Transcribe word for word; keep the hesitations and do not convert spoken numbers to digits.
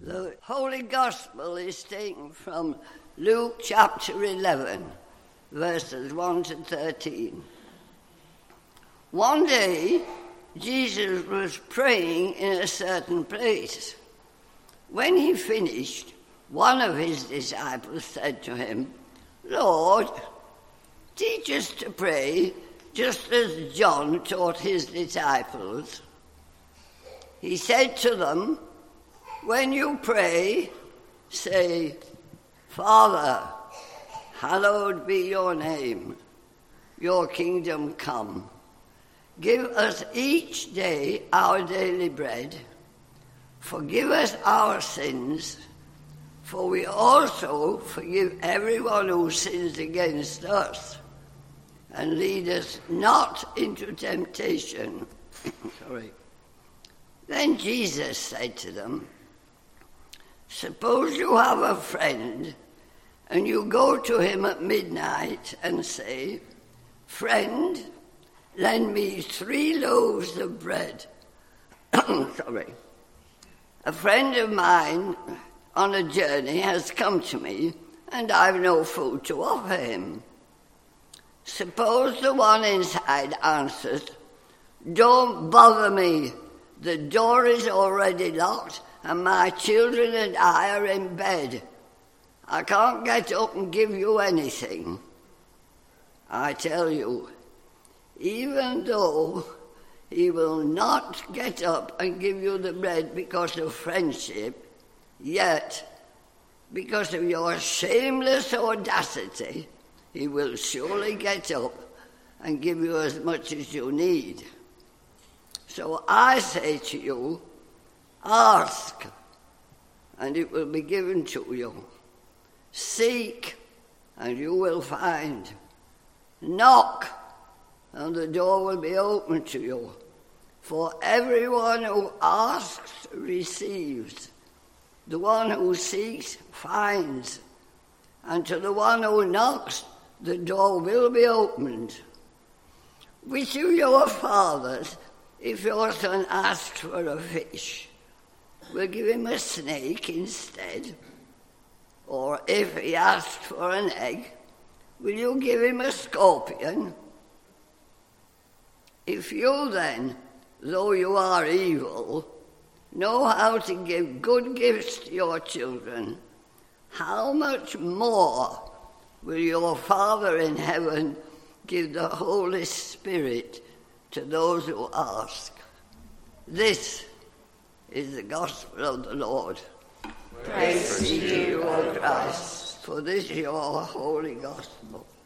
The Holy Gospel is taken from Luke chapter eleven, verses one to thirteen. One day, Jesus was praying in a certain place. When he finished, one of his disciples said to him, "Lord, teach us to pray just as John taught his disciples." He said to them, "When you pray, say, 'Father, hallowed be your name. Your kingdom come. Give us each day our daily bread. Forgive us our sins, for we also forgive everyone who sins against us. And lead us not into temptation." Sorry. Then Jesus said to them, "Suppose you have a friend, and you go to him at midnight and say, 'Friend, lend me three loaves of bread.'" Sorry. "A friend of mine on a journey has come to me, and I've no food to offer him. Suppose the one inside answers, 'Don't bother me. The door is already locked, and my children and I are in bed. I can't get up and give you anything.' I tell you, even though he will not get up and give you the bread because of friendship, yet, because of your shameless audacity, he will surely get up and give you as much as you need. So I say to you, ask, and it will be given to you. Seek, and you will find. Knock, and the door will be opened to you. For everyone who asks receives. The one who seeks finds. And to the one who knocks, the door will be opened. Which of your fathers, if your son asks for a fish, will give him a snake instead? Or if he asks for an egg, will you give him a scorpion? If you then, though you are evil, know how to give good gifts to your children, how much more will your Father in heaven give the Holy Spirit to those who ask?" This is the gospel of the Lord. Praise to you, O Christ. For this is your holy gospel.